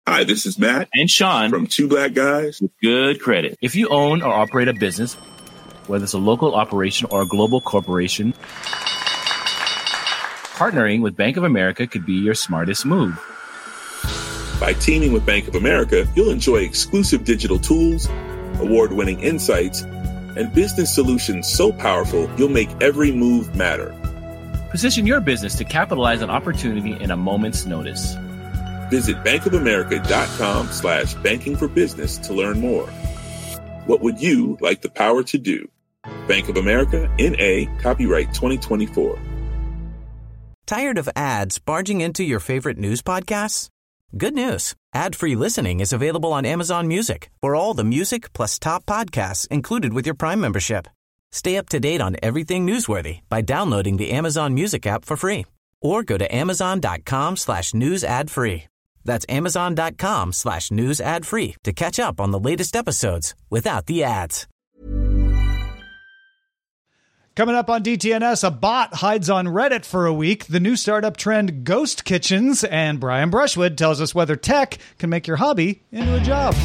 Hi, this is Matt and Sean from Two Black Guys with Good Credit. If you own or operate a business, whether it's a local operation or a global corporation, partnering with Bank of America could be your smartest move. By teaming with Bank of America, you'll enjoy exclusive digital tools, award-winning insights, and business solutions so powerful you'll make every move matter. Position your business to capitalize on opportunity in a moment's notice. Visit bankofamerica.com/banking for business to learn more. What would you like the power to do? Bank of America, N.A., copyright 2024. Tired of ads barging into your favorite news podcasts? Good news. Ad-free listening is available on Amazon Music for all the music plus top podcasts included with your Prime membership. Stay up to date on everything newsworthy by downloading the Amazon Music app for free or go to amazon.com/news ad free. That's amazon.com/news ad free to catch up on the latest episodes without the ads. Coming up on DTNS, a bot hides on Reddit for a week, the new startup trend Ghost Kitchens, and Brian Brushwood tells us whether tech can make your hobby into a job.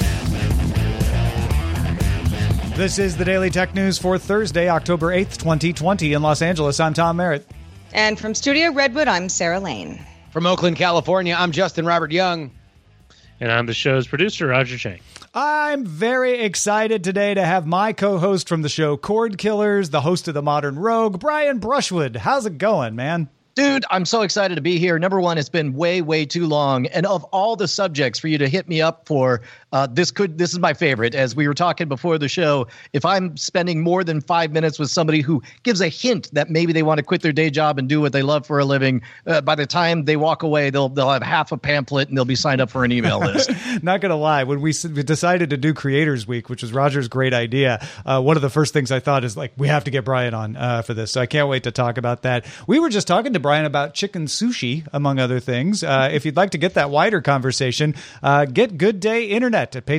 This is the Daily Tech News for Thursday, October 8th, 2020 in Los Angeles. I'm Tom Merritt. And from Studio Redwood, I'm Sarah Lane. From Oakland, California, I'm Justin Robert Young. And I'm the show's producer, Roger Chang. I'm very excited today to have my co-host from the show Cord Killers, the host of The Modern Rogue, Brian Brushwood. How's it going, man? Dude, I'm so excited to be here. Number one, it's been way, way too long. And of all the subjects for you to hit me up for, this is my favorite. As we were talking before the show, if I'm spending more than 5 minutes with somebody who gives a hint that maybe they want to quit their day job and do what they love for a living, by the time they walk away, they'll have half a pamphlet and they'll be signed up for an email list. Not going to lie, when we decided to do Creators Week, which was Roger's great idea, one of the first things I thought is like, we have to get Brian on for this. So I can't wait to talk about that. We were just talking to Brian about chicken sushi, among other things. If you'd like to get that wider conversation, get Good Day Internet at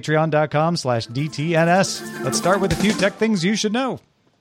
patreon.com/DTNS. Let's start with a few tech things you should know.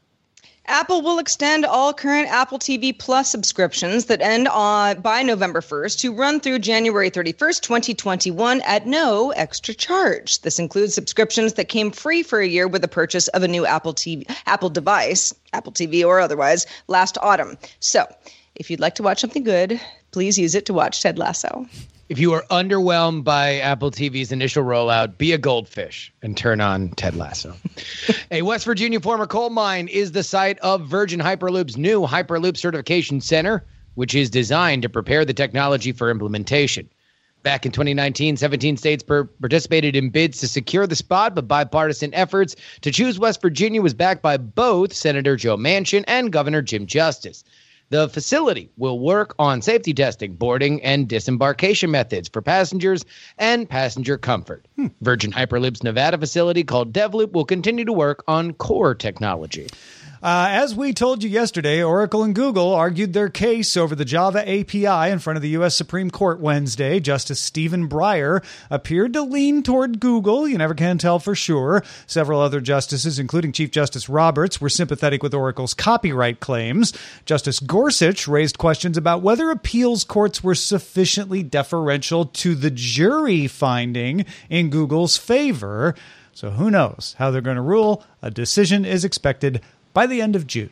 Apple will extend all current Apple TV Plus subscriptions that end by November 1st to run through January 31st, 2021 at no extra charge. This includes subscriptions that came free for a year with the purchase of a new Apple device, Apple TV or otherwise, last autumn. So, if you'd like to watch something good, please use it to watch Ted Lasso. If you are underwhelmed by Apple TV's initial rollout, be a goldfish and turn on Ted Lasso. A West Virginia former coal mine is the site of Virgin Hyperloop's new Hyperloop Certification Center, which is designed to prepare the technology for implementation. Back in 2019, 17 states participated in bids to secure the spot, but bipartisan efforts to choose West Virginia was backed by both Senator Joe Manchin and Governor Jim Justice. The facility will work on safety testing, boarding, and disembarkation methods for passengers and passenger comfort. Virgin Hyperloop's Nevada facility called DevLoop will continue to work on core technology. As we told you yesterday, Oracle and Google argued their case over the Java API in front of the U.S. Supreme Court Wednesday. Justice Stephen Breyer appeared to lean toward Google. You never can tell for sure. Several other justices, including Chief Justice Roberts, were sympathetic with Oracle's copyright claims. Justice Gorsuch raised questions about whether appeals courts were sufficiently deferential to the jury finding in Google's favor. So who knows how they're going to rule? A decision is expected by the end of June.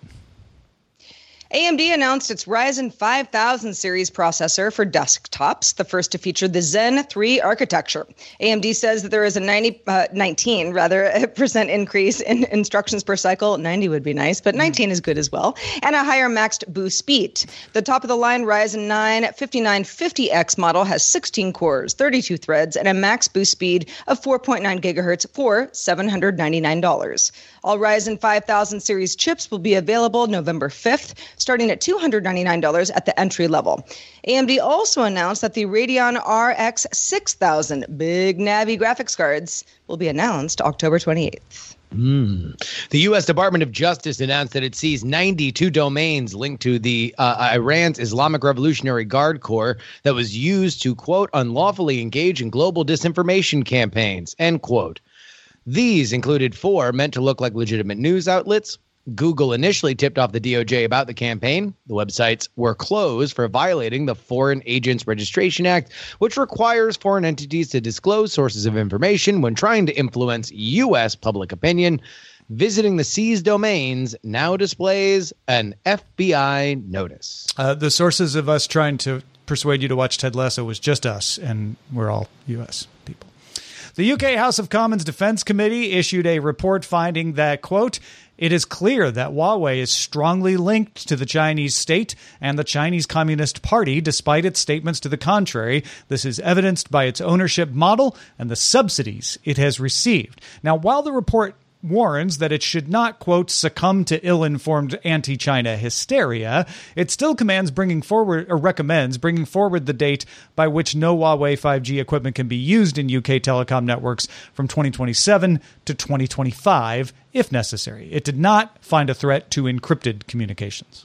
AMD announced its Ryzen 5000 series processor for desktops, the first to feature the Zen 3 architecture. AMD says that there is a 19% increase in instructions per cycle. 90 would be nice, but 19 is good as well. And a higher maxed boost speed. The top-of-the-line Ryzen 9 5950X model has 16 cores, 32 threads, and a max boost speed of 4.9 gigahertz for $799. All Ryzen 5000 series chips will be available November 5th, starting at $299 at the entry level. AMD also announced that the Radeon RX 6000 Big Navi graphics cards will be announced October 28th. The U.S. Department of Justice announced that it seized 92 domains linked to the Iran's Islamic Revolutionary Guard Corps that was used to, quote, unlawfully engage in global disinformation campaigns, end quote. These included 4 meant to look like legitimate news outlets, Google initially tipped off the DOJ about the campaign. The websites were closed for violating the Foreign Agents Registration Act, which requires foreign entities to disclose sources of information when trying to influence U.S. public opinion. Visiting the seized domains now displays an FBI notice. The sources of us trying to persuade you to watch Ted Lasso was just us, and we're all U.S. people. The UK House of Commons Defense Committee issued a report finding that, quote, it is clear that Huawei is strongly linked to the Chinese state and the Chinese Communist Party, despite its statements to the contrary. This is evidenced by its ownership model and the subsidies it has received. Now, while the report warns that it should not, quote, succumb to ill-informed anti-China hysteria, it still recommends bringing forward the date by which no Huawei 5G equipment can be used in UK telecom networks from 2027 to 2025, if necessary. It did not find a threat to encrypted communications.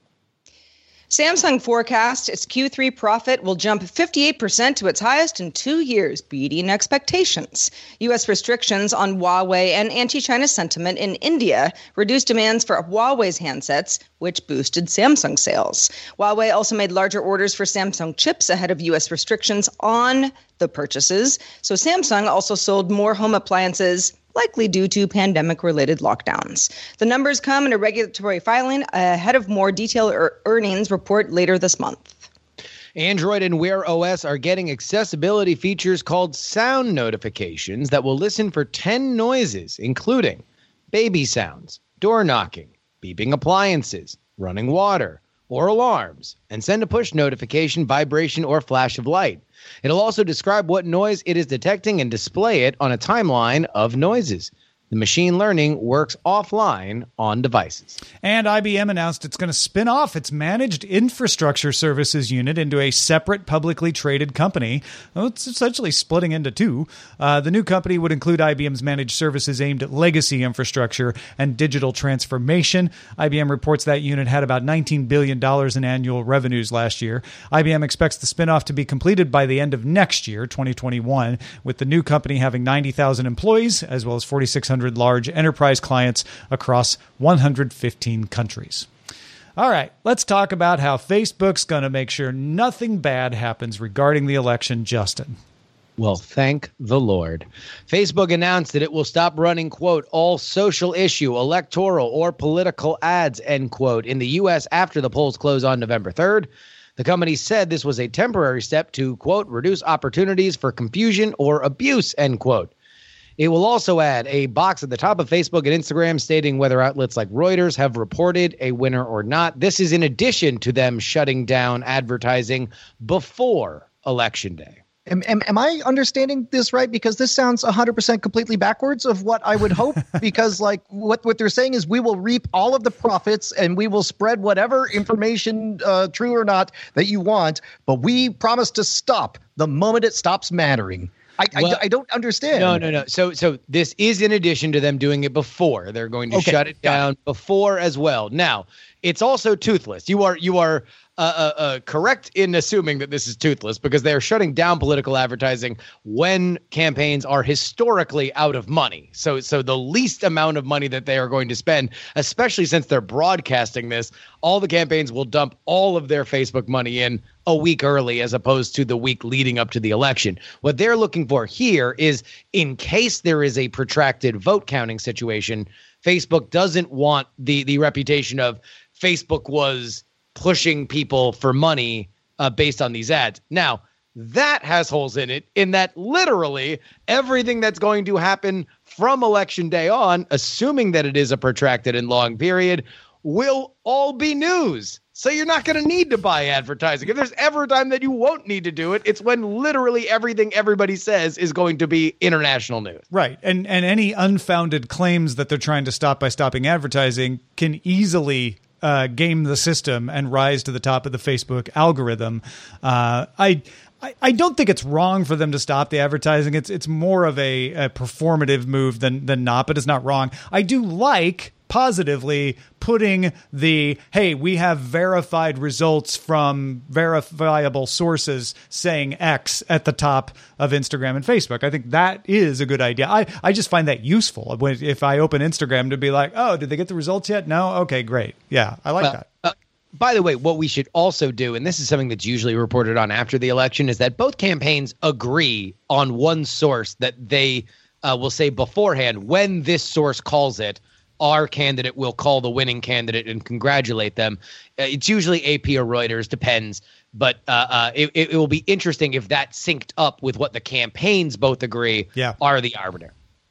Samsung forecasts its Q3 profit will jump 58% to its highest in 2 years, beating expectations. U.S. restrictions on Huawei and anti-China sentiment in India reduced demands for Huawei's handsets, which boosted Samsung sales. Huawei also made larger orders for Samsung chips ahead of U.S. restrictions on the purchases. So Samsung also sold more home appliances, likely due to pandemic-related lockdowns. The numbers come in a regulatory filing ahead of more detailed earnings report later this month. Android and Wear OS are getting accessibility features called sound notifications that will listen for 10 noises, including baby sounds, door knocking, beeping appliances, running water, or alarms, and send a push notification, vibration, or flash of light. It'll also describe what noise it is detecting and display it on a timeline of noises. The machine learning works offline on devices. And IBM announced it's going to spin off its managed infrastructure services unit into a separate publicly traded company. Well, it's essentially splitting into two. The new company would include IBM's managed services aimed at legacy infrastructure and digital transformation. IBM reports that unit had about $19 billion in annual revenues last year. IBM expects the spin-off to be completed by the end of next year, 2021, with the new company having 90,000 employees as well as 4,600 large enterprise clients across 115 countries. All right, let's talk about how Facebook's going to make sure nothing bad happens regarding the election, Justin. Well, thank the Lord. Facebook announced that it will stop running, quote, all social issue, electoral, or political ads, end quote, in the U.S. after the polls close on November 3rd. The company said this was a temporary step to, quote, reduce opportunities for confusion or abuse, end quote. It will also add a box at the top of Facebook and Instagram stating whether outlets like Reuters have reported a winner or not. This is in addition to them shutting down advertising before Election Day. Am I understanding this right? Because this sounds 100% completely backwards of what I would hope. Because like what they're saying is we will reap all of the profits and we will spread whatever information, true or not, that you want. But we promise to stop the moment it stops mattering. I don't understand. No. So this is in addition to them doing it before. They're going to shut it down before as well. Now, it's also toothless. You are correct in assuming that this is toothless because they are shutting down political advertising when campaigns are historically out of money. So the least amount of money that they are going to spend, especially since they're broadcasting this, all the campaigns will dump all of their Facebook money in a week early as opposed to the week leading up to the election. What they're looking for here is in case there is a protracted vote counting situation, Facebook doesn't want the reputation of Facebook was pushing people for money based on these ads. Now, that has holes in it in that literally everything that's going to happen from Election Day on, assuming that it is a protracted and long period, will all be news. So you're not going to need to buy advertising. If there's ever a time that you won't need to do it, it's when literally everything everybody says is going to be international news. Right. And any unfounded claims that they're trying to stop by stopping advertising can easily game the system and rise to the top of the Facebook algorithm. I I don't think it's wrong for them to stop the advertising. It's more of a performative move than not, but it's not wrong. I do like positively putting the, hey, we have verified results from verifiable sources saying X at the top of Instagram and Facebook. I think that is a good idea. I just find that useful. If I open Instagram to be like, oh, did they get the results yet? No? Okay, great. Yeah, I like that. By the way, what we should also do, and this is something that's usually reported on after the election, is that both campaigns agree on one source that they will say beforehand, when this source calls it, our candidate will call the winning candidate and congratulate them. It's usually AP or Reuters, depends. But it will be interesting if that synced up with what the campaigns both agree are the arbiter.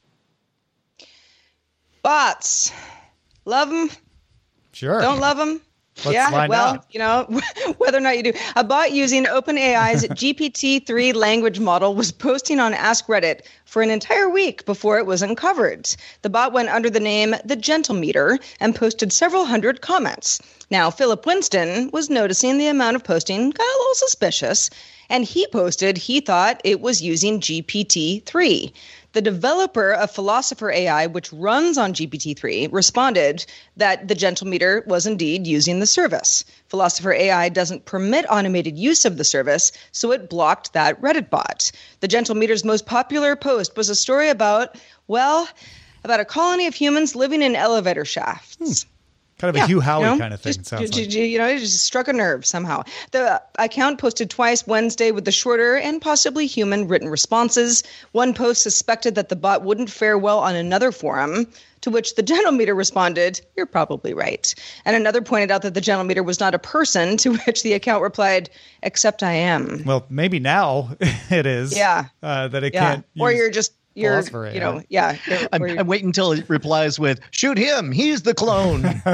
Bots. Love them? Sure. Don't love them? Whether or not you do. A bot using OpenAI's GPT-3 language model was posting on Ask Reddit for an entire week before it was uncovered. The bot went under the name The Gentle Meter and posted several hundred comments. Now, Philip Winston was noticing the amount of posting got a little suspicious, and he posted he thought it was using GPT-3. The developer of Philosopher AI, which runs on GPT-3, responded that the Gentle Meter was indeed using the service. Philosopher AI doesn't permit automated use of the service, so it blocked that Reddit bot. The Gentle Meter's most popular post was a story about a colony of humans living in elevator shafts. Kind of a Hugh Howey kind of thing. It just struck a nerve somehow. The account posted twice Wednesday with the shorter and possibly human written responses. One post suspected that the bot wouldn't fare well on another forum, to which the Gentle Meter responded, "You're probably right." And another pointed out that the Gentle Meter was not a person, to which the account replied, "Except I am." Well, maybe now it is. Yeah. That it can't. Or use you're just. I'm waiting until it replies with, "Shoot him, he's the clone."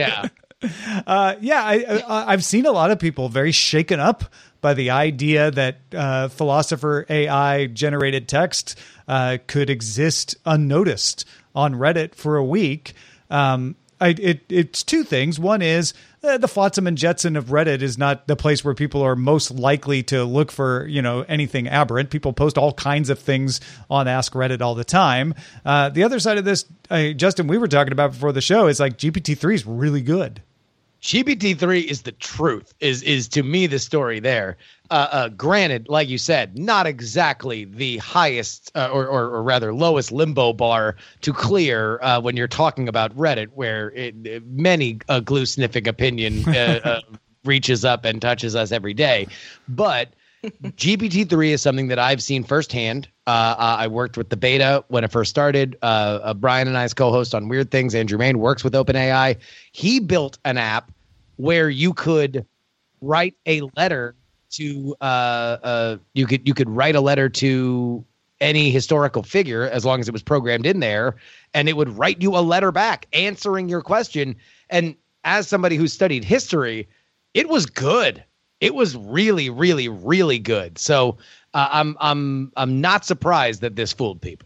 I've seen a lot of people very shaken up by the idea that Philosopher AI generated text could exist unnoticed on Reddit for a week. It's two things. One is the flotsam and jetsam of Reddit is not the place where people are most likely to look for, anything aberrant. People post all kinds of things on Ask Reddit all the time. The other side of this, Justin, we were talking about before the show, is like GPT-3 is really good. GPT-3 is the truth, is to me the story there. Granted, like you said, not exactly the highest or rather lowest limbo bar to clear when you're talking about Reddit, where many glue sniffing opinion reaches up and touches us every day. But GPT-3 is something that I've seen firsthand. I worked with the beta when it first started. Brian and I's co-host on Weird Things, Andrew Main, works with OpenAI. He built an app where you could write a letter to you could write a letter to any historical figure as long as it was programmed in there, and it would write you a letter back answering your question. And as somebody who studied history, it was good. It was really, really, really good. So I'm not surprised that this fooled people.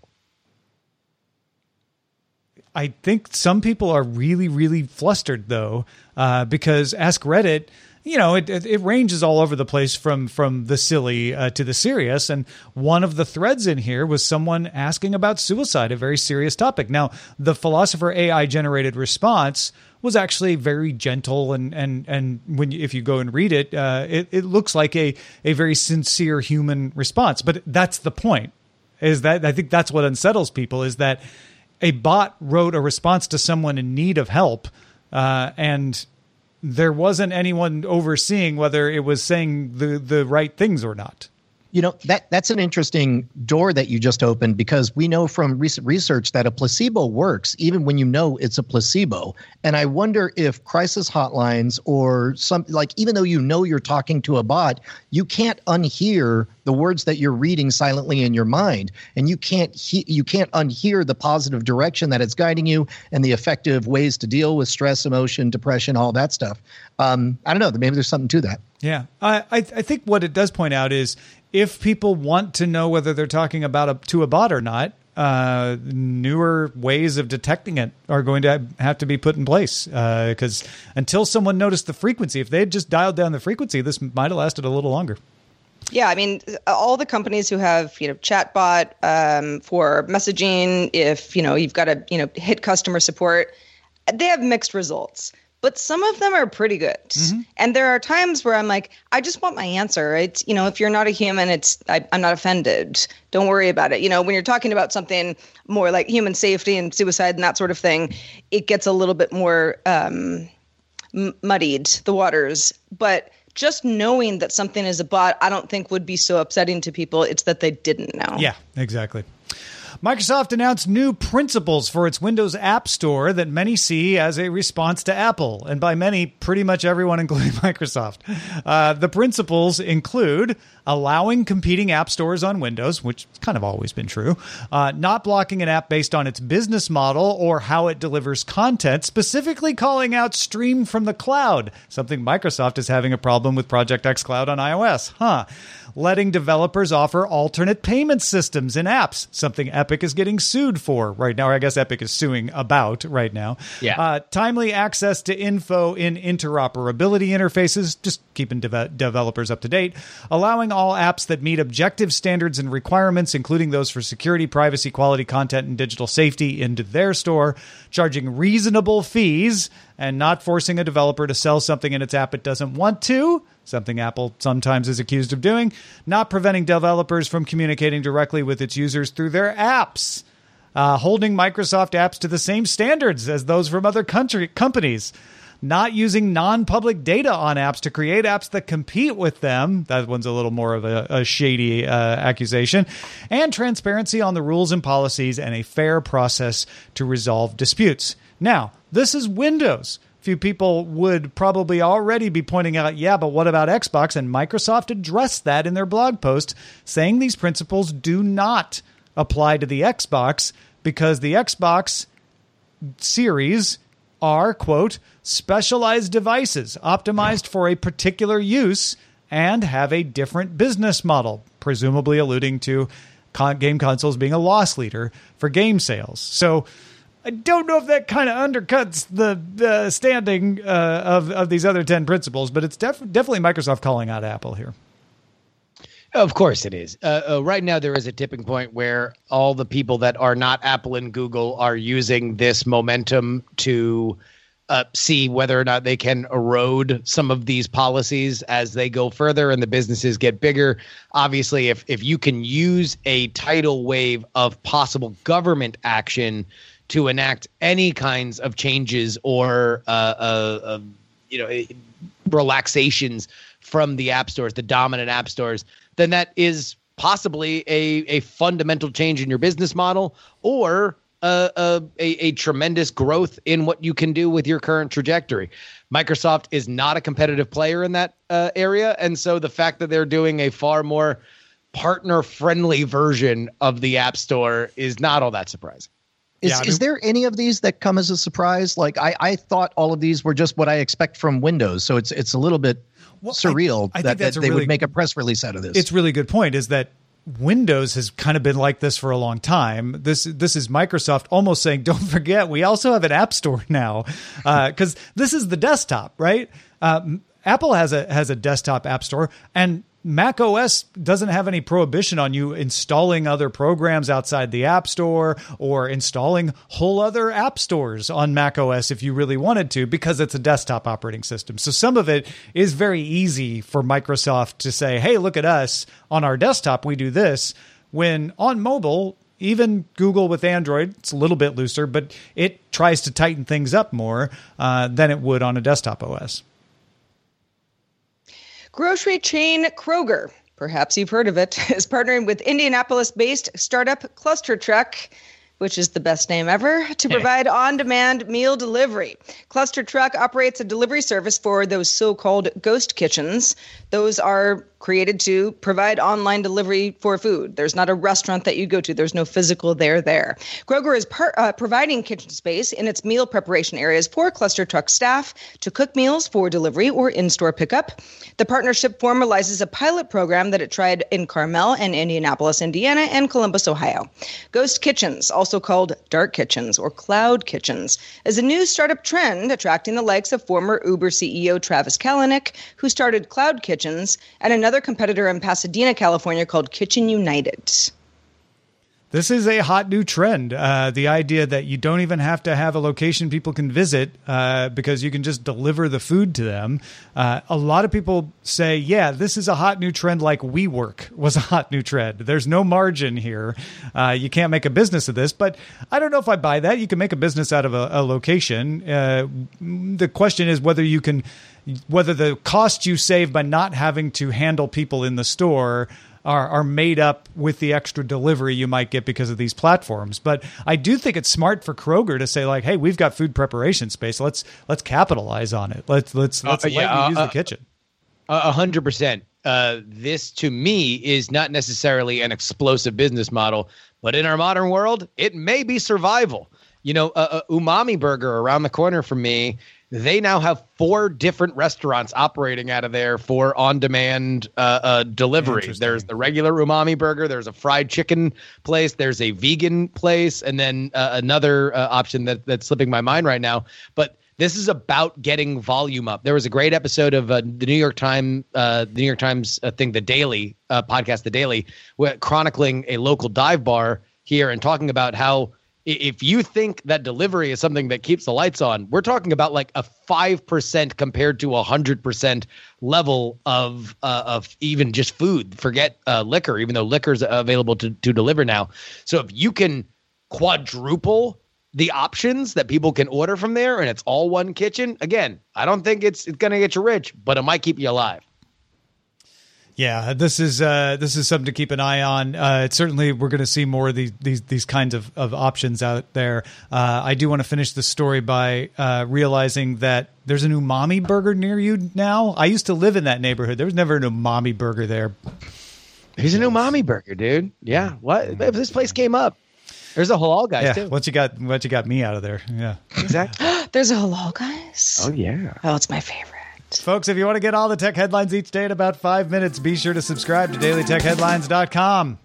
I think some people are really, really flustered, though, because Ask Reddit, it ranges all over the place from the silly to the serious. And one of the threads in here was someone asking about suicide, a very serious topic. Now, the Philosopher AI generated response was actually very gentle. And if you go and read it, it looks like a very sincere human response. But that's the point, is that I think that's what unsettles people, is that a bot wrote a response to someone in need of help, and there wasn't anyone overseeing whether it was saying the right things or not. That's an interesting door that you just opened, because we know from recent research that a placebo works even when it's a placebo. And I wonder if crisis hotlines or even though you're talking to a bot, you can't unhear the words that you're reading silently in your mind, and you can't unhear the positive direction that it's guiding you and the effective ways to deal with stress, emotion, depression, all that stuff. I don't know. Maybe there's something to that. Yeah, I think what it does point out is, if people want to know whether they're talking about to a bot or not, newer ways of detecting it are going to have to be put in place. Because until someone noticed the frequency, if they had just dialed down the frequency, this might have lasted a little longer. Yeah, I mean, all the companies who have, chatbot for messaging, if, you've got to, hit customer support, they have mixed results. But some of them are pretty good. Mm-hmm. And there are times where I'm like, I just want my answer. It's, if you're not a human, I'm not offended. Don't worry about it. When you're talking about something more like human safety and suicide and that sort of thing, it gets a little bit more muddied, the waters. But just knowing that something is a bot, I don't think would be so upsetting to people. It's that they didn't know. Yeah, exactly. Microsoft announced new principles for its Windows App Store that many see as a response to Apple, and by many, pretty much everyone, including Microsoft. The principles include allowing competing app stores on Windows, which has kind of always been true, not blocking an app based on its business model or how it delivers content, specifically calling out stream from the cloud, something Microsoft is having a problem with Project xCloud on iOS. Letting developers offer alternate payment systems in apps, something Epic is getting sued for right now. Or I guess Epic is suing about right now. Yeah. Timely access to info in interoperability interfaces, just keeping developers up to date. Allowing all apps that meet objective standards and requirements, including those for security, privacy, quality, content, and digital safety, into their store. Charging reasonable fees and not forcing a developer to sell something in its app it doesn't want to, something Apple sometimes is accused of doing. Not preventing developers from communicating directly with its users through their apps. Holding Microsoft apps to the same standards as those from other companies. Not using non-public data on apps to create apps that compete with them. That one's a little more of a shady accusation. And transparency on the rules and policies and a fair process to resolve disputes. Now, this is Windows. Few people would probably already be pointing out, yeah, but what about Xbox? And Microsoft addressed that in their blog post, saying these principles do not apply to the Xbox because the Xbox series are, quote, specialized devices optimized for a particular use and have a different business model, presumably alluding to game consoles being a loss leader for game sales. So I don't know if that kind of undercuts the standing of these other 10 principles, but it's definitely Microsoft calling out Apple here. Of course it is. Right now, there is a tipping point where all the people that are not Apple and Google are using this momentum to see whether or not they can erode some of these policies as they go further and the businesses get bigger. Obviously, if you can use a tidal wave of possible government action to enact any kinds of changes or relaxations from the app stores, the dominant app stores, then that is possibly a fundamental change in your business model or a tremendous growth in what you can do with your current trajectory. Microsoft is not a competitive player in that area, and so the fact that they're doing a far more partner-friendly version of the App Store is not all that surprising. Is there any of these that come as a surprise? Like I thought all of these were just what I expect from Windows, so it's a little bit surreal that they would make a press release out of this. It's a really good point, is that Windows has kind of been like this for a long time. This is Microsoft almost saying, don't forget, we also have an app store now, because this is the desktop, right? Apple has a desktop app store, and Mac OS doesn't have any prohibition on you installing other programs outside the App Store or installing whole other app stores on Mac OS if you really wanted to, because it's a desktop operating system. So some of it is very easy for Microsoft to say, hey, look at us on our desktop, we do this. When on mobile, even Google with Android, it's a little bit looser, but it tries to tighten things up more than it would on a desktop OS. Grocery chain Kroger, perhaps you've heard of it, is partnering with Indianapolis-based startup Cluster Truck, which is the best name ever, to provide on-demand meal delivery. Cluster Truck operates a delivery service for those so-called ghost kitchens. Those are created to provide online delivery for food. There's not a restaurant that you go to. There's no physical there. Kroger is providing kitchen space in its meal preparation areas for Cluster Truck staff to cook meals for delivery or in-store pickup. The partnership formalizes a pilot program that it tried in Carmel and Indianapolis, Indiana, and Columbus, Ohio. Ghost kitchens, also called dark kitchens or cloud kitchens, is a new startup trend attracting the likes of former Uber CEO Travis Kalanick, who started Cloud Kitchen Kitchens, and another competitor in Pasadena, California called Kitchen United. This is a hot new trend. The idea that you don't even have to have a location people can visit because you can just deliver the food to them. A lot of people say, yeah, this is a hot new trend like WeWork was a hot new trend. There's no margin here. You can't make a business of this. But I don't know if I buy that. You can make a business out of a location. The question is whether the cost you save by not having to handle people in the store are made up with the extra delivery you might get because of these platforms. But I do think it's smart for Kroger to say, like, hey, we've got food preparation space. Let's capitalize on it. Let's let you use the kitchen. 100%. This to me is not necessarily an explosive business model, but in our modern world, it may be survival. Umami Burger around the corner from me, they now have 4 different restaurants operating out of there for on-demand delivery. There's the regular Umami Burger. There's a fried chicken place. There's a vegan place. And then another option that's slipping my mind right now. But this is about getting volume up. There was a great episode of the New York Times thing, The Daily podcast, The Daily, chronicling a local dive bar here and talking about how if you think that delivery is something that keeps the lights on, we're talking about like a 5% compared to 100% level of even just food. Forget liquor, even though liquor is available to deliver now. So if you can quadruple the options that people can order from there and it's all one kitchen, again, I don't think it's going to get you rich, but it might keep you alive. Yeah, this is something to keep an eye on. Certainly, we're going to see more of these kinds of options out there. I do want to finish the story by realizing that there's an Umami Burger near you now. I used to live in that neighborhood. There was never an Umami Burger there. There's an Umami Burger, dude. Yeah, what? This place came up. There's a Halal Guys too. Once you got me out of there. Yeah, exactly. There's a Halal Guys. Oh yeah. Oh, it's my favorite. Folks, if you want to get all the tech headlines each day in about 5 minutes, be sure to subscribe to dailytechheadlines.com.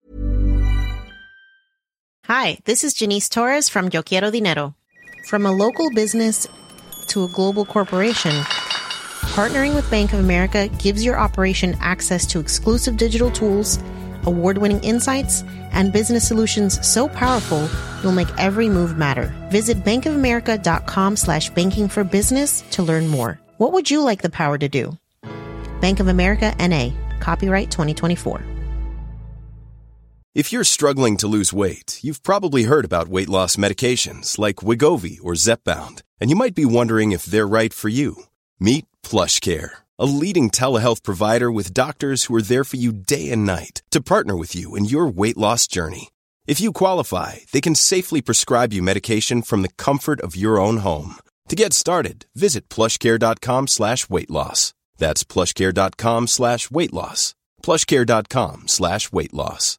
Hi, this is Janice Torres from Yo Quiero Dinero. From a local business to a global corporation, partnering with Bank of America gives your operation access to exclusive digital tools, award-winning insights, and business solutions so powerful you'll make every move matter. Visit bankofamerica.com/banking for business to learn more. What would you like the power to do? Bank of America, N.A. Copyright 2024. If you're struggling to lose weight, you've probably heard about weight loss medications like Wegovy or Zepbound, and you might be wondering if they're right for you. Meet PlushCare, a leading telehealth provider with doctors who are there for you day and night to partner with you in your weight loss journey. If you qualify, they can safely prescribe you medication from the comfort of your own home. To get started, visit plushcare.com/weight-loss. That's plushcare.com/weight-loss. plushcare.com/weight-loss.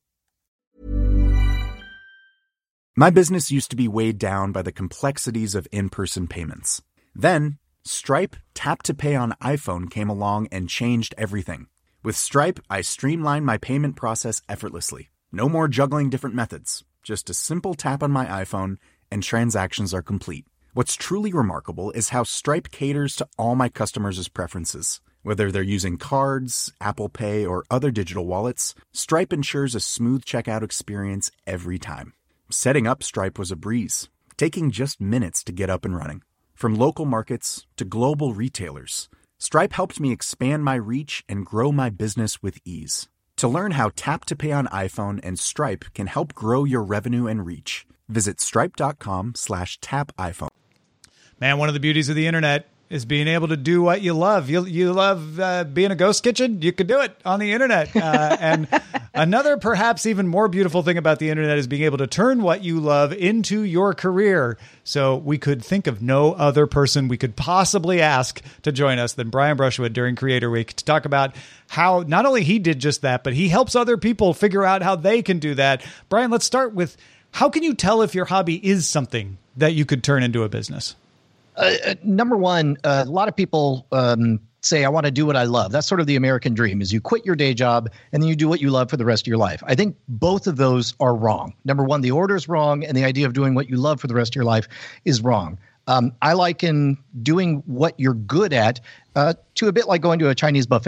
My business used to be weighed down by the complexities of in-person payments. Then, Stripe Tap to Pay on iPhone came along and changed everything. With Stripe, I streamlined my payment process effortlessly. No more juggling different methods. Just a simple tap on my iPhone and transactions are complete. What's truly remarkable is how Stripe caters to all my customers' preferences. Whether they're using cards, Apple Pay, or other digital wallets, Stripe ensures a smooth checkout experience every time. Setting up Stripe was a breeze, taking just minutes to get up and running. From local markets to global retailers, Stripe helped me expand my reach and grow my business with ease. To learn how Tap to Pay on iPhone and Stripe can help grow your revenue and reach, visit stripe.com/tapiphone. Man, one of the beauties of the internet is being able to do what you love. You love being a ghost kitchen? You could do it on the internet. And another perhaps even more beautiful thing about the internet is being able to turn what you love into your career. So we could think of no other person we could possibly ask to join us than Brian Brushwood during Creator Week to talk about how not only he did just that, but he helps other people figure out how they can do that. Brian, let's start with, how can you tell if your hobby is something that you could turn into a business? Number one, a lot of people say, I want to do what I love. That's sort of the American dream, is you quit your day job and then you do what you love for the rest of your life. I think both of those are wrong. Number one, the order is wrong, and the idea of doing what you love for the rest of your life is wrong. I liken doing what you're good at to a bit like going to a Chinese buffet.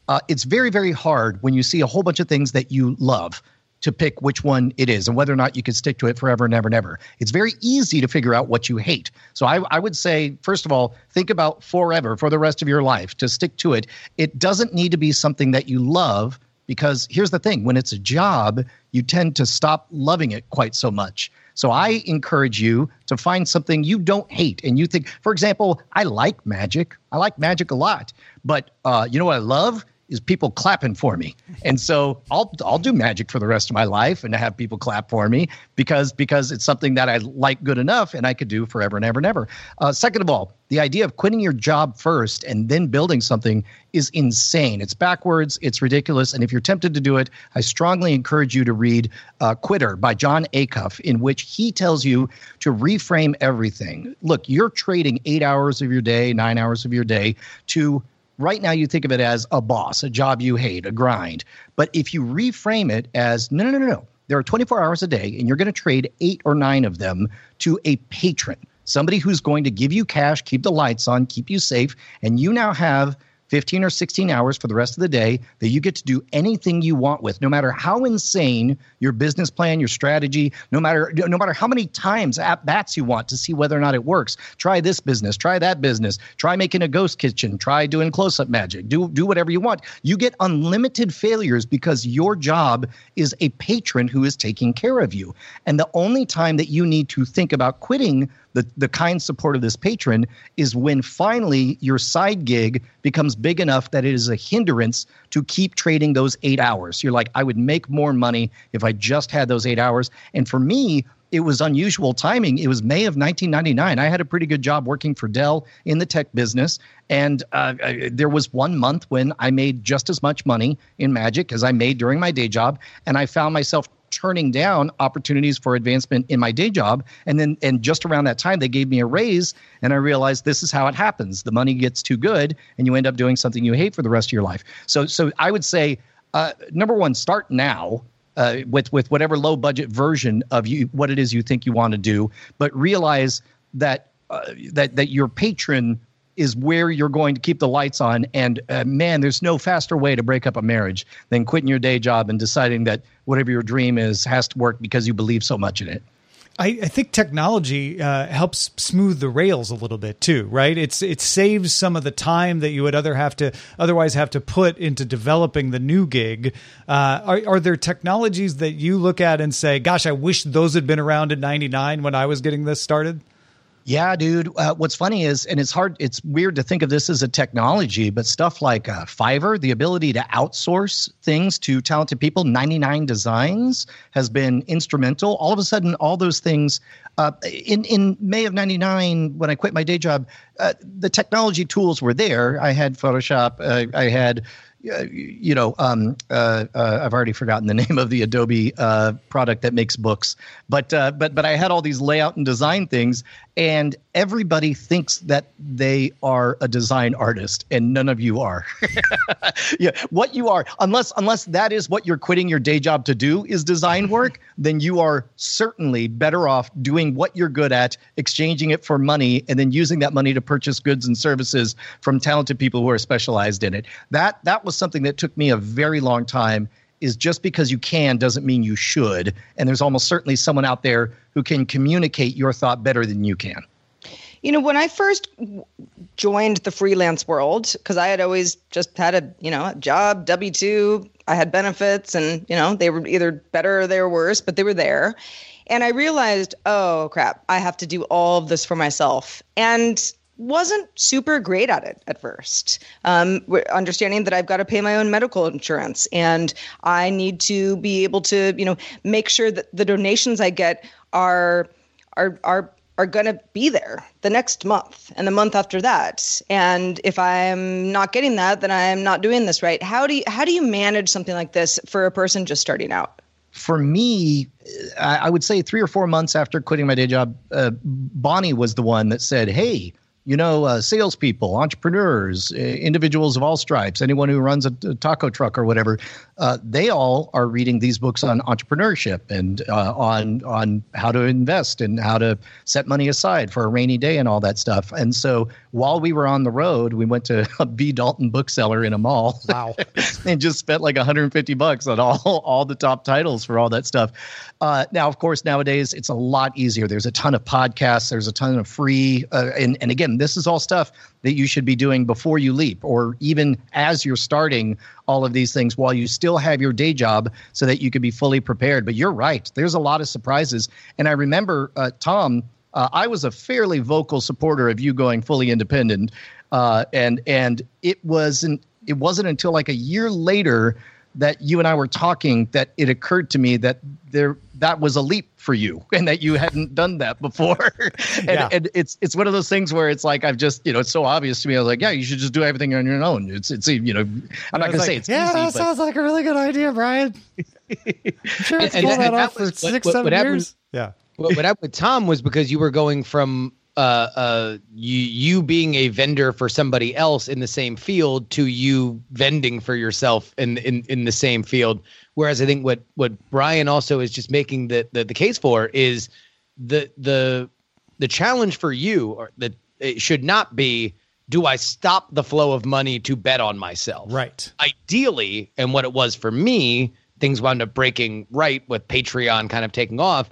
it's very, very hard when you see a whole bunch of things that you love to pick which one it is and whether or not you can stick to it forever and ever and ever. It's very easy to figure out what you hate. So I would say, first of all, think about forever, for the rest of your life, to stick to it. It doesn't need to be something that you love, because here's the thing. When it's a job, you tend to stop loving it quite so much. So I encourage you to find something you don't hate. And you think, for example, I like magic. I like magic a lot. But you know what I love? Is people clapping for me. And so I'll do magic for the rest of my life and have people clap for me because it's something that I like good enough and I could do forever and ever and ever. Second of all, the idea of quitting your job first and then building something is insane. It's backwards. It's ridiculous. And if you're tempted to do it, I strongly encourage you to read Quitter by Jon Acuff, in which he tells you to reframe everything. Look, you're trading 8 hours of your day, 9 hours of your day to right now, you think of it as a boss, a job you hate, a grind. But if you reframe it as, no. There are 24 hours a day, and you're going to trade 8 or 9 of them to a patron, somebody who's going to give you cash, keep the lights on, keep you safe, and you now have 15 or 16 hours for the rest of the day that you get to do anything you want with, no matter how insane your business plan, your strategy, no matter how many times at bats you want to see whether or not it works. Try this business, try that business, try making a ghost kitchen, try doing close-up magic, do whatever you want. You get unlimited failures because your job is a patron who is taking care of you. And the only time that you need to think about quitting the kind support of this patron is when finally your side gig becomes big enough that it is a hindrance to keep trading those 8 hours. You're like, I would make more money if I just had those 8 hours. And for me, it was unusual timing. It was May of 1999. I had a pretty good job working for Dell in the tech business. And there was 1 month when I made just as much money in magic as I made during my day job. And I found myself turning down opportunities for advancement in my day job. And just around that time, they gave me a raise. And I realized this is how it happens. The money gets too good and you end up doing something you hate for the rest of your life. So I would say, number one, start now. With whatever low budget version of what it is you think you want to do, but realize that that your patron is where you're going to keep the lights on. And man, there's no faster way to break up a marriage than quitting your day job and deciding that whatever your dream is has to work because you believe so much in it. I think technology helps smooth the rails a little bit too, right? It saves some of the time that you would otherwise have to put into developing the new gig. Are there technologies that you look at and say, gosh, I wish those had been around in 99 when I was getting this started? Yeah, dude. What's funny is, and it's weird to think of this as a technology, but stuff like Fiverr, the ability to outsource things to talented people, 99 Designs has been instrumental. All of a sudden, all those things in May of 99, when I quit my day job, the technology tools were there. I had Photoshop. I had I've already forgotten the name of the Adobe product that makes books, but I had all these layout and design things, and everybody thinks that they are a design artist, and none of you are. Yeah, what you are, unless that is what you're quitting your day job to do is design work, then you are certainly better off doing what you're good at, exchanging it for money, and then using that money to purchase goods and services from talented people who are specialized in it. That was something that took me a very long time. Is just because you can doesn't mean you should. And there's almost certainly someone out there who can communicate your thought better than you can. You know, when I first joined the freelance world, because I had always just had a job, W-2, I had benefits, and, they were either better or they were worse, but they were there. And I realized, oh, crap, I have to do all of this for myself. And wasn't super great at it at first. Understanding that I've got to pay my own medical insurance and I need to be able to, make sure that the donations I get are going to be there the next month and the month after that. And if I'm not getting that, then I'm not doing this right. How do you manage something like this for a person just starting out? For me, I would say 3 or 4 months after quitting my day job, Bonnie was the one that said, hey, salespeople, entrepreneurs, individuals of all stripes, anyone who runs a taco truck or whatever, they all are reading these books on entrepreneurship and on how to invest and how to set money aside for a rainy day and all that stuff. And so while we were on the road, we went to a B. Dalton bookseller in a mall. Wow. And just spent like $150 on all the top titles for all that stuff. Now, of course, nowadays it's a lot easier. There's a ton of podcasts. There's a ton of free. And again, this is all stuff that you should be doing before you leap, or even as you're starting all of these things while you still have your day job, so that you could be fully prepared. But you're right. There's a lot of surprises. And I remember, Tom, I was a fairly vocal supporter of you going fully independent. And it wasn't until like a year later that you and I were talking that it occurred to me that that was a leap for you and that you hadn't done that before. And it's one of those things where it's like, I've just, it's so obvious to me. I was like, yeah, you should just do everything on your own. I'm not going to say it's easy. Yeah, that sounds like a really good idea, Brian. I'm sure it's pulled that off for 6-7 years. Yeah. What happened with Tom was because you were going from you being a vendor for somebody else in the same field to you vending for yourself in the same field. Whereas I think what Brian also is just making the case for is the challenge for you, or that it should not be, do I stop the flow of money to bet on myself? Right. Ideally, and what it was for me, things wound up breaking right with Patreon kind of taking off,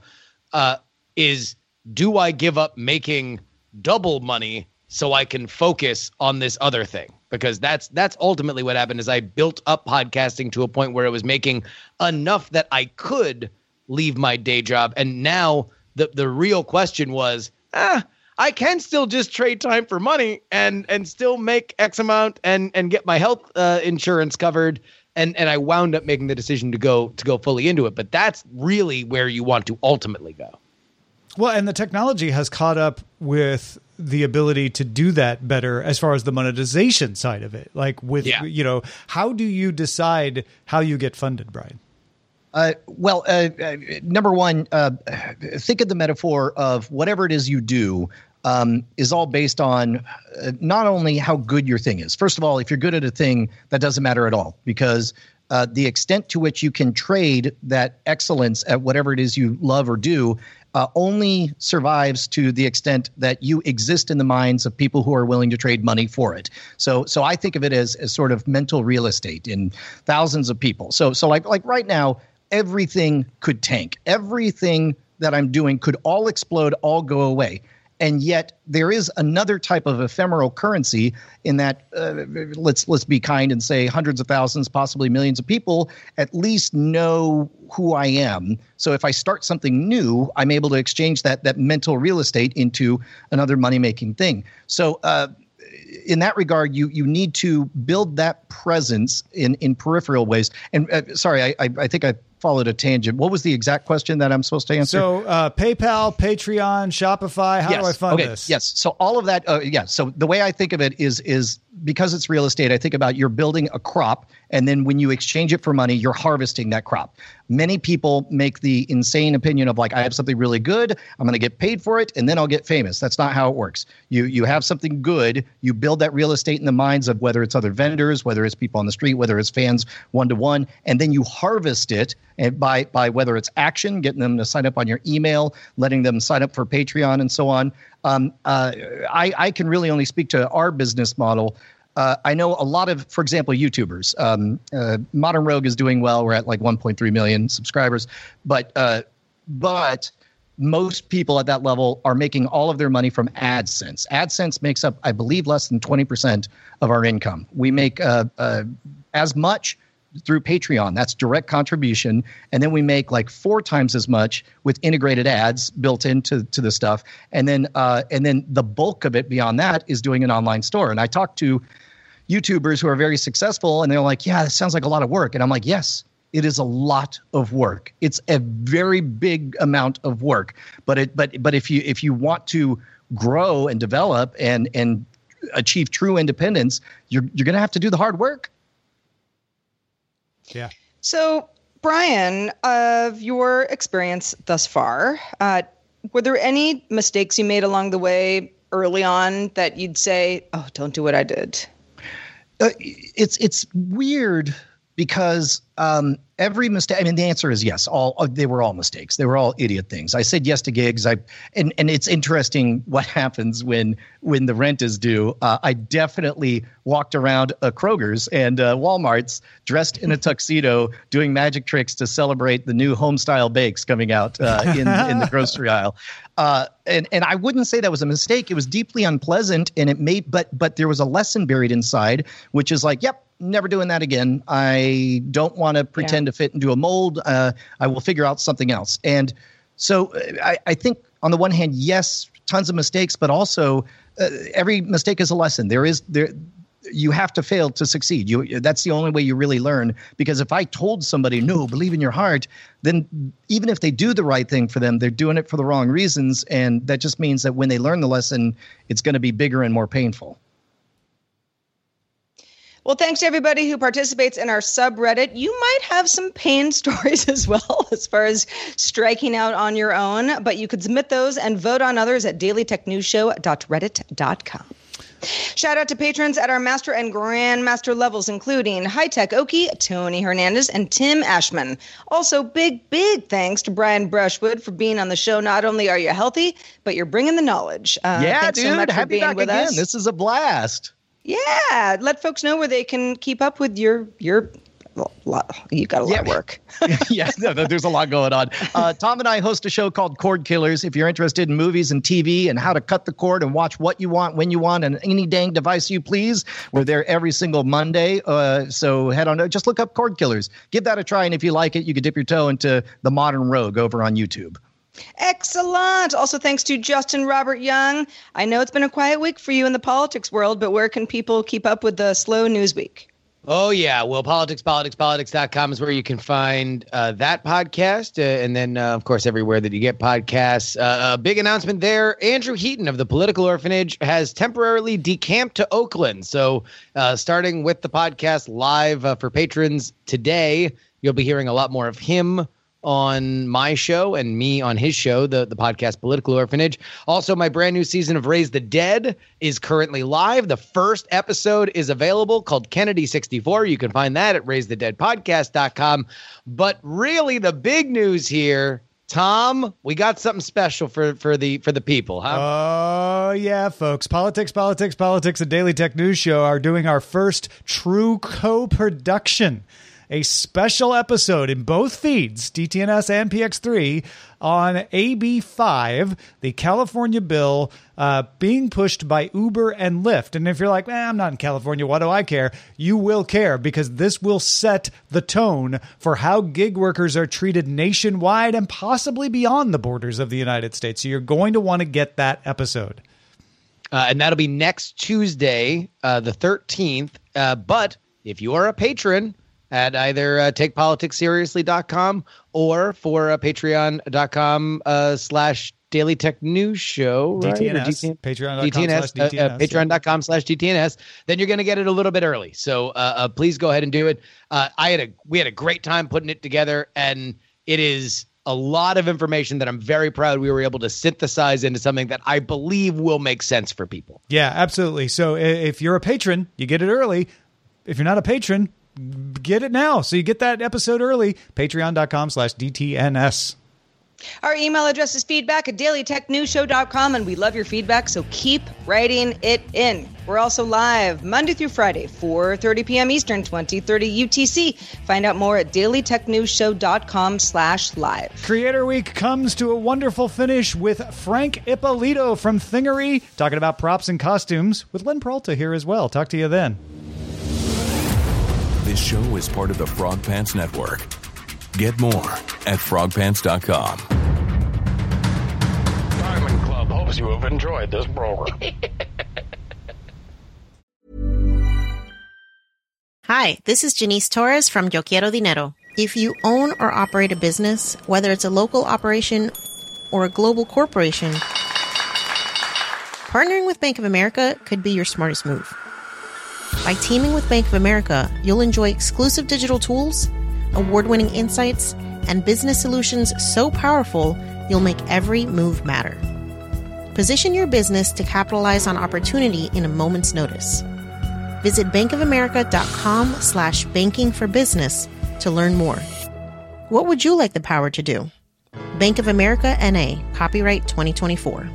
is, do I give up making double money so I can focus on this other thing? Because that's ultimately what happened. Is I built up podcasting to a point where it was making enough that I could leave my day job. And now the real question was, I can still just trade time for money and still make X amount and get my health insurance covered. And I wound up making the decision to go fully into it. But that's really where you want to ultimately go. Well, and the technology has caught up with the ability to do that better as far as the monetization side of it. Like with, how do you decide how you get funded, Brian? Number one, think of the metaphor of whatever it is you do is all based on not only how good your thing is. First of all, if you're good at a thing, that doesn't matter at all, because the extent to which you can trade that excellence at whatever it is you love or do only survives to the extent that you exist in the minds of people who are willing to trade money for it. So I think of it as sort of mental real estate in thousands of people. So like right now, everything could tank. Everything that I'm doing could all explode, all go away. And yet there is another type of ephemeral currency in that, let's be kind and say hundreds of thousands, possibly millions of people at least know who I am. So if I start something new, I'm able to exchange that mental real estate into another money-making thing. So in that regard, you need to build that presence in peripheral ways. And sorry, I think I followed a tangent. What was the exact question that I'm supposed to answer? So PayPal, Patreon, Shopify, how do I fund this? Yes. So all of that. So the way I think of it is because it's real estate, I think about you're building a crop, and then when you exchange it for money, you're harvesting that crop. Many people make the insane opinion of like, I have something really good, I'm going to get paid for it, and then I'll get famous. That's not how it works. You have something good, you build that real estate in the minds of whether it's other vendors, whether it's people on the street, whether it's fans one-to-one, and then you harvest it and by whether it's action, getting them to sign up on your email, letting them sign up for Patreon and so on. I can really only speak to our business model. I know a lot of, for example, YouTubers. Modern Rogue is doing well. We're at like 1.3 million subscribers. But most people at that level are making all of their money from AdSense. AdSense makes up, I believe, less than 20% of our income. We make as much through Patreon. That's direct contribution. And then we make like 4 times as much with integrated ads built into the stuff. And then the bulk of it beyond that is doing an online store. And I talk to YouTubers who are very successful and they're like, yeah, that sounds like a lot of work. And I'm like, yes, it is a lot of work. It's a very big amount of work. But if you want to grow and develop and achieve true independence, you're going to have to do the hard work. Yeah. So, Brian, of your experience thus far, were there any mistakes you made along the way? early on that you'd say, oh, don't do what I did? It's weird because every mistake, I mean, the answer is yes. They were all mistakes. They were all idiot things. I said yes to gigs. And it's interesting what happens when the rent is due. I definitely walked around Kroger's and Walmart's dressed in a tuxedo doing magic tricks to celebrate the new home-style bakes coming out in the grocery aisle. And I wouldn't say that was a mistake. It was deeply unpleasant, and it made, but there was a lesson buried inside, which is like, yep, never doing that again. I don't want to pretend to fit into a mold. I will figure out something else. And so I think on the one hand, yes, tons of mistakes, but also every mistake is a lesson. You have to fail to succeed. That's the only way you really learn. Because if I told somebody, no, believe in your heart, then even if they do the right thing for them, they're doing it for the wrong reasons. And that just means that when they learn the lesson, it's going to be bigger and more painful. Well, thanks to everybody who participates in our subreddit. You might have some pain stories as well as far as striking out on your own, but you could submit those and vote on others at dailytechnewsshow.reddit.com. Shout out to patrons at our master and grandmaster levels, including High Tech Okie, Tony Hernandez, and Tim Ashman. Also, big thanks to Brian Brushwood for being on the show. Not only are you healthy, but you're bringing the knowledge. Thanks so much happy for being with us. This is a blast. Yeah, let folks know where they can keep up with your you got a lot of work. There's a lot going on. Tom and I host a show called Cord Killers. If you're interested in movies and TV and how to cut the cord and watch what you want, when you want, and any dang device you please, we're there every single Monday. So head on, just look up Cord Killers. Give that a try, and if you like it, you can dip your toe into The Modern Rogue over on YouTube. Excellent. Also, thanks to Justin Robert Young. I know it's been a quiet week for you in the politics world, but where can people keep up with the slow news week? Oh, yeah. Well, politics.com is where you can find that podcast. And then, of course, everywhere that you get podcasts. A big announcement there. Andrew Heaton of the Political Orphanage has temporarily decamped to Oakland. So starting with the podcast live for patrons today, you'll be hearing a lot more of him on my show and me on his show, the podcast Political Orphanage. Also, my brand new season of Raise the Dead is currently live. The first episode is available called Kennedy 64. You can find that at raisethedeadpodcast.com. But really the big news here, Tom, we got something special for the people, huh? Oh, yeah, folks. Politics, a Daily Tech News Show are doing our first true co-production. A special episode in both feeds, DTNS and PX3, on AB5, the California bill being pushed by Uber and Lyft. And if you're like, I'm not in California, what do I care? You will care, because this will set the tone for how gig workers are treated nationwide and possibly beyond the borders of the United States. So you're going to want to get that episode. And that'll be next Tuesday, the 13th. But if you are a patron at either takepoliticsseriously.com or for patreon.com /Daily Tech News Show, right? DTNS. Patreon.com/DTNS. Patreon.com/DTNS. Then you're going to get it a little bit early. So please go ahead and do it. We had a great time putting it together, and it is a lot of information that I'm very proud we were able to synthesize into something that I believe will make sense for people. Yeah, absolutely. So if you're a patron, you get it early. If you're not a patron, get it now. So you get that episode early. Patreon.com/DTNS. Our email address is feedback@dailytechnewsshow.com, and we love your feedback, so keep writing it in. We're also live Monday through Friday, 4:30 p.m. Eastern, 20:30 UTC. Find out more at dailytechnewsshow.com/live. Creator Week comes to a wonderful finish with Frank Ippolito from Thingery talking about props and costumes with Len Peralta here as well. Talk to you then. This show is part of the Frog Pants Network. Get more at frogpants.com. Diamond Club hopes you have enjoyed this program. Hi, this is Janice Torres from Yo Quiero Dinero. If you own or operate a business, whether it's a local operation or a global corporation, partnering with Bank of America could be your smartest move. By teaming with Bank of America, you'll enjoy exclusive digital tools, award-winning insights, and business solutions so powerful, you'll make every move matter. Position your business to capitalize on opportunity in a moment's notice. Visit bankofamerica.com/banking for business to learn more. What would you like the power to do? Bank of America N.A., copyright 2024.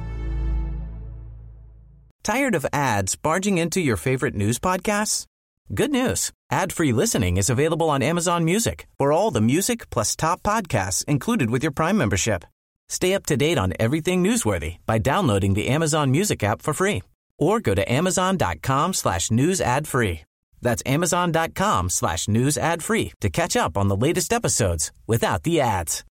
Tired of ads barging into your favorite news podcasts? Good news. Ad-free listening is available on Amazon Music for all the music plus top podcasts included with your Prime membership. Stay up to date on everything newsworthy by downloading the Amazon Music app for free or go to amazon.com/news ad free. That's amazon.com/news ad free to catch up on the latest episodes without the ads.